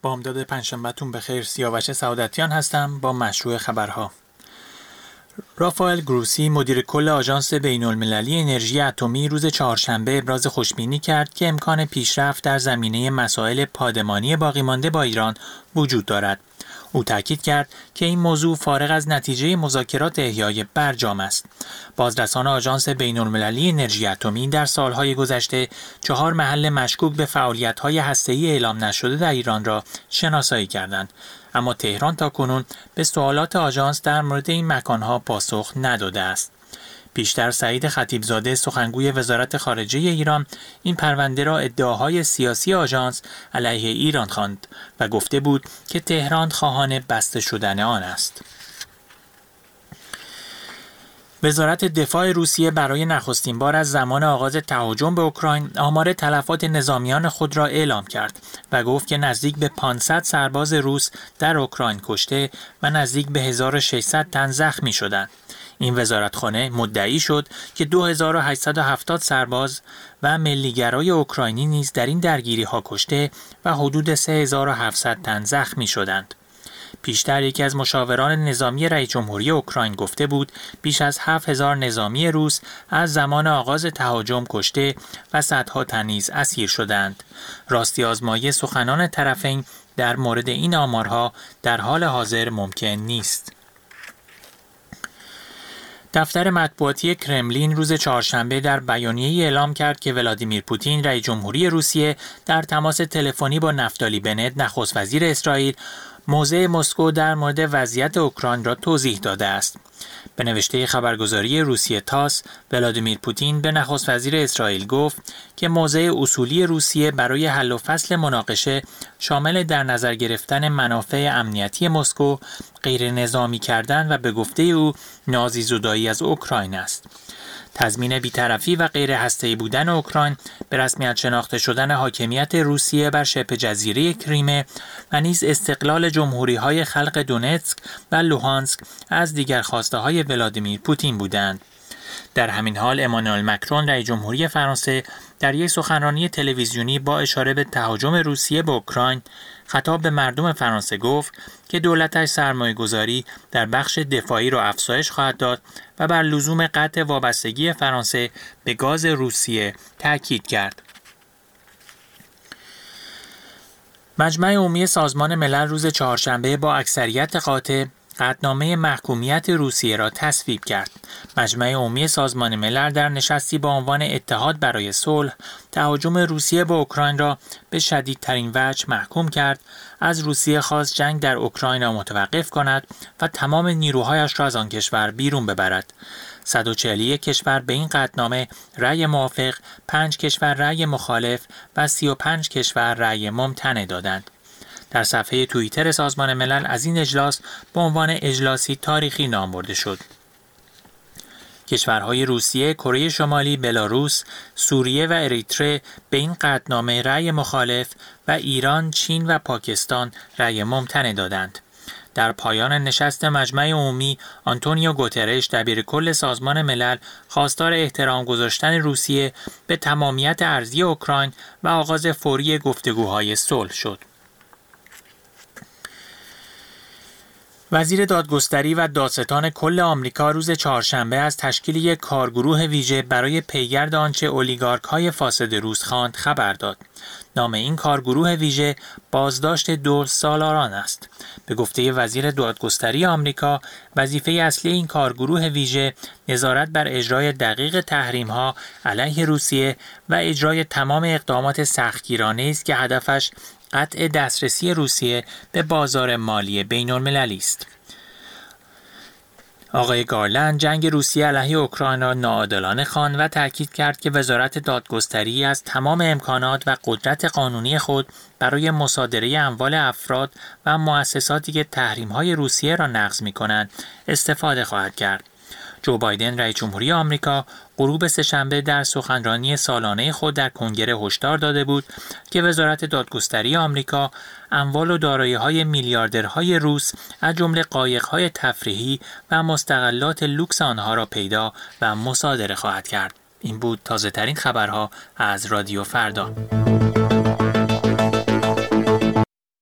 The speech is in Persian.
بامداد پنجشنبه‌تون بخیر. سیاوش سعادتیان هستم با مشروع خبرها. رافائل گروسی مدیر کل آژانس بین‌المللی انرژی اتمی روز چهارشنبه ابراز خوشبینی کرد که امکان پیشرفت در زمینه مسائل پادمانی باقی مانده با ایران وجود دارد. او تاکید کرد که این موضوع فارغ از نتیجه مذاکرات احیای برجام است. بازرسان آژانس بین‌المللی انرژی اتمی در سالهای گذشته 4 محل مشکوک به فعالیت‌های هسته‌ای اعلام نشده در ایران را شناسایی کردند، اما تهران تاکنون به سوالات آژانس در مورد این مکانها پاسخ نداده است. پیشتر سعید خطیبزاده سخنگوی وزارت خارجه ایران این پرونده را ادعاهای سیاسی آژانس علیه ایران خواند و گفته بود که تهران خواهان بسته شدن آن است. وزارت دفاع روسیه برای نخستین بار از زمان آغاز تهاجم به اوکراین آمار تلفات نظامیان خود را اعلام کرد و گفت که نزدیک به 500 سرباز روس در اوکراین کشته و نزدیک به 1600 تن زخمی شدند. این وزارتخانه مدعی شد که 2870 سرباز و ملیگرای اوکراینی نیز در این درگیری‌ها کشته و حدود 3700 تن زخمی شدند. پیشتر یکی از مشاوران نظامی رئیس جمهوری اوکراین گفته بود بیش از 7000 نظامی روس از زمان آغاز تهاجم کشته و صدها تن نیز اسیر شدند. راستی آزمایی سخنان طرفین در مورد این آمارها در حال حاضر ممکن نیست. دفتر مطبوعاتی کرملین روز چهارشنبه در بیانیه‌ای اعلام کرد که ولادیمیر پوتین رئیس جمهوری روسیه در تماس تلفنی با نفتالی بنت نخست وزیر اسرائیل موضع مسکو در مورد وضعیت اوکراین را توضیح داده است. به نوشته خبرگزاری روسیه تاس، ولادیمیر پوتین به نخست وزیر اسرائیل گفت که موضع اصولی روسیه برای حل و فصل مناقشه شامل در نظر گرفتن منافع امنیتی مسکو، غیر نظامی کردن و به گفته او نازیزدایی از اوکراین است. تضمین بی‌طرفی و غیر هسته‌ای بودن اوکراین، به رسمیت شناخته شدن حاکمیت روسیه بر شبه جزیره کریمه و نیز استقلال جمهوری‌های خلق دونتسک و لوهانسک از دیگر خواسته‌های ولادیمیر پوتین بودند. در همین حال امانوئل مکرون رئیس جمهوری فرانسه در یک سخنرانی تلویزیونی با اشاره به تهاجم روسیه به اوکراین خطاب به مردم فرانسه گفت که دولتش سرمایه‌گذاری در بخش دفاعی را افزایش خواهد داد و بر لزوم قطع وابستگی فرانسه به گاز روسیه تاکید کرد. مجمع عمومی سازمان ملل روز چهارشنبه با اکثریت قاطع قطعنامه محکومیت روسیه را تصویب کرد. مجمع عمومی سازمان ملل در نشستی با عنوان اتحاد برای صلح تهاجم روسیه به اوکراین را به شدیدترین وجه محکوم کرد. از روسیه خواست جنگ در اوکراین را متوقف کند و تمام نیروهایش را از آن کشور بیرون ببرد. 141 کشور به این قطعنامه رأی موافق، 5 کشور رأی مخالف و 35 کشور رأی ممتنع دادند. در صفحه توییتر سازمان ملل از این اجلاس به عنوان اجلاسی تاریخی نام برده شد. کشورهای روسیه، کره شمالی، بلاروس، سوریه و اریتره به این قطعنامه رأی مخالف و ایران، چین و پاکستان رأی ممتنع دادند. در پایان نشست مجمع عمومی، آنتونیو گوترش دبیرکل سازمان ملل خواستار احترام گذاشتن روسیه به تمامیت ارضی اوکراین و آغاز فوری گفتگوهای صلح شد. وزیر دادگستری و دادستان کل آمریکا روز چهارشنبه از تشکیل یک کارگروه ویژه برای پیگرد آنچه اولیگارک‌های فاسد روس خواند خبر داد. نام این کارگروه ویژه بازداشت 2 سالاران است. به گفته وزیر دادگستری آمریکا، وظیفه اصلی این کارگروه ویژه نظارت بر اجرای دقیق تحریم‌ها علیه روسیه و اجرای تمام اقدامات سختگیرانه است که هدفش قطع دسترسی روسیه به بازار مالی بین‌المللی است. آقای گارلند جنگ روسیه علیه اوکراین را ناعادلانه خواند و تاکید کرد که وزارت دادگستری از تمام امکانات و قدرت قانونی خود برای مصادره اموال افراد و مؤسساتی که تحریم‌های روسیه را نقض می‌کنند استفاده خواهد کرد. جو بایدن رئیس جمهوری آمریکا غروب سه‌شنبه در سخنرانی سالانه خود در کنگره هشدار داده بود که وزارت دادگستری آمریکا اموال و دارایی‌های میلیاردرهای روس از جمله قایق‌های تفریحی و مستغلات لوکس آنها را پیدا و مصادره خواهد کرد. این بود تازه‌ترین خبرها از رادیو فردا.